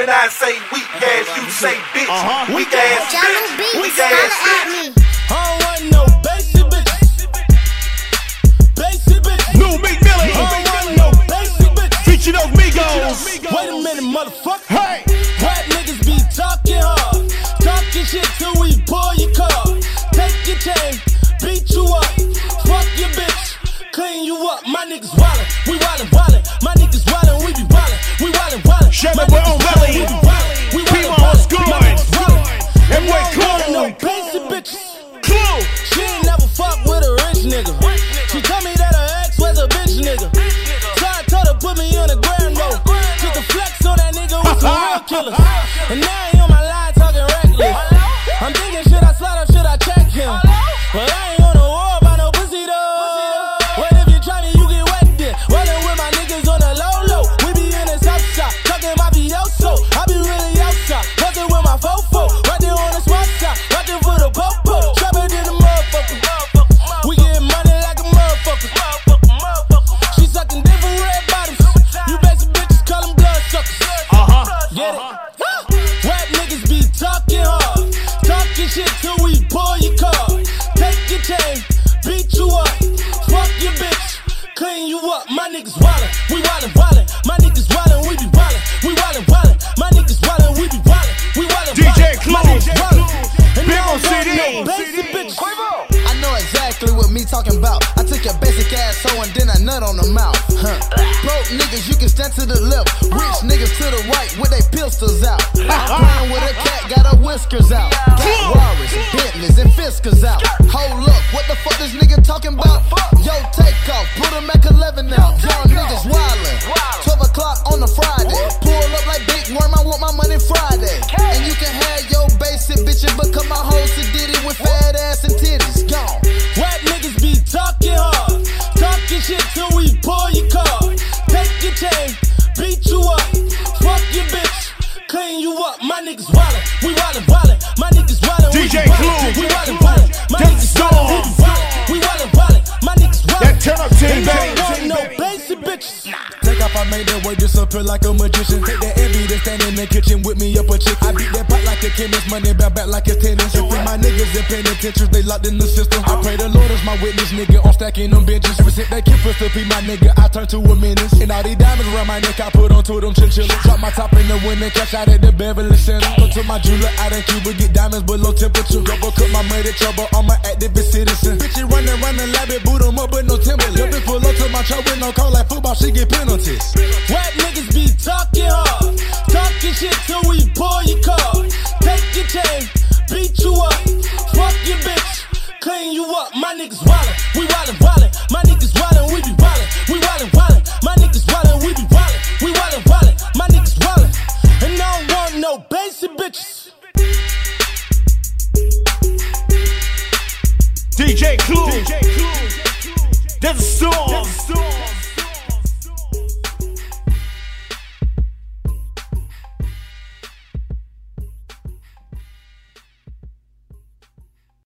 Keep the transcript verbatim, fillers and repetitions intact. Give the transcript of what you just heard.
When I say weak ass, you say bitch. Uh-huh. Weak ass bitch. Weak ass bitch. I don't want no basic bitches. Basic bitches. New Meek Millie. I don't want no basic bitches. Featuring those Migos. Wait a minute, motherfucker. Hey. Rap niggas be talking hard. Talking shit till we pull your car. Take your chain, beat you up. Fuck your bitch, clean you up. My niggas wildin', we wildin', wildin'. My niggas wildin', we be wildin'. We wildin', wildin'. Shabba Boy on Belly. We be wildin', we wildin', wildin'. That boy Clue. No basic bitches. Clue. She ain't never fuck with a rich nigga. She told me that her ex was a bitch nigga. So I told her put me on the ground though. Took the flex on that nigga with some real killers. And now he on my line talking reckless. I'm thinking should I slide or should I check him? But I ain't on the war about no pussy though. What if you try me, you get wet then. Rollin' with my niggas on the low low. We be in the south side, talking my Vioso. I be really outside, fucking with my fofo. Right there on the smart side, watching for the popo. Sharper than a motherfucker. We getting money like a motherfucker. She sucking different red bottoms. You basic bitches call them blood suckers. Uh-huh. Get it? Rap niggas be talking hard. Talking shit till we pull your car. Take your chain, beat you up. Fuck your bitch, clean you up. My niggas wildin', we wildin', wildin'. My niggas wildin', we be wildin'. We wildin', wildin'. My niggas wildin', we be wildin'. We wildin', D J wildin'. My niggas Clue. wildin'. And Big now on I'm C D. no basic bitches. I know exactly what me talking about. I took your basic ass hoe and then I nut on the mouth. Huh. Broke niggas, you can stand to the left. Rich niggas to the right with they pistols out. Playing with a cat, got her whiskers out. Got Warriors, Bentleys, and Fiskers out. Hold up, what the fuck this nigga talking about? Yo, take off, put him at eleven now. Y'all niggas wildin'. twelve o'clock on a Friday. Pull up like Big Worm, I want my money Friday. And you can have your basic bitches, but come my hoes to did it with fat ass and titties. Gone. Rap niggas be talking hard. Talking shit till we pull your car. Take your chain, beat you up. Fuck your bitch, clean you up. My niggas wildin', we wildin', wildin'. My niggas wildin', we D J be Clue. wildin'. We wildin', wildin'. My Get niggas storm. wildin', we be wildin'. We wildin', wildin'. My niggas wildin'. That turn up team, They baby. don't want no basic bitches. Take off, I made that word disappear like a magician. Take that envy that's stand in the kitchen with me up a chick. I beat that pot like a chemist, money back back like a tennis. And free my niggas in penitentiaries, they locked in the system. I pray the Lord is my witness, nigga, on stacking them benches. Ever since that kid first to be my nigga, I turn to a menace. And all these diamonds around my neck, I put on to them chinchillas. Drop my top in the window, cash out at the Beverly Center. Go to my jeweler out in Cuba, get diamonds below temperature. Double cook my money trouble, I'm an activist citizen. Bitch, running, running, lab it, boot 'em up with no timber. Little bitch pull up to my truck with no call like football, she get penalties. Rap niggas be talking hard. Talking shit till we pull your car. Take your chain, beat you up. Fuck your bitch, clean you up. My niggas wildin', we wildin', wildin'. My niggas wildin', we be wildin'. We wildin', wildin'. My niggas wildin', we be wildin'. We wildin', wildin'. My niggas wildin'. And I don't want no basic bitches. D J Clue. There's a storm.